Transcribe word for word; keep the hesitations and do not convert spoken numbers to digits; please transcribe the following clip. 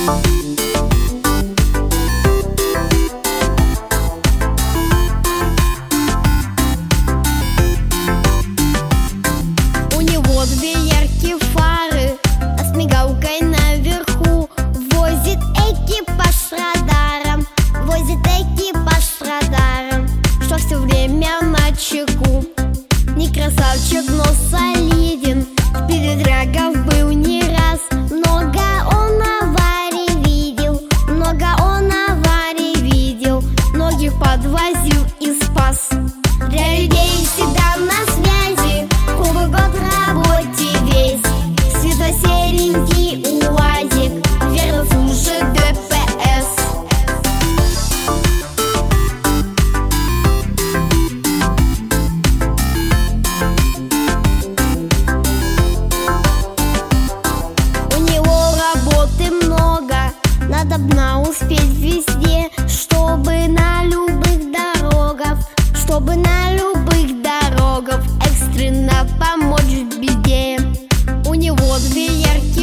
У него две яркие фары, а с мигалкой наверху. Возит экипаж с радаром, возит экипаж с радаром, что все время на чеку. Не красавчик, но солиден, в передрягах был не раз. Много он аварий видел, много он аварий видел, многих подвозил и спас. Для людей всегда на связи, круглый год в работе весь. Светло-серенький УАЗик, верно служит ДПС. У него работы много, надобно успеть везде, чтобы на любых дорогах, чтобы на любых дорогах экстренно помочь в беде. У него две яркие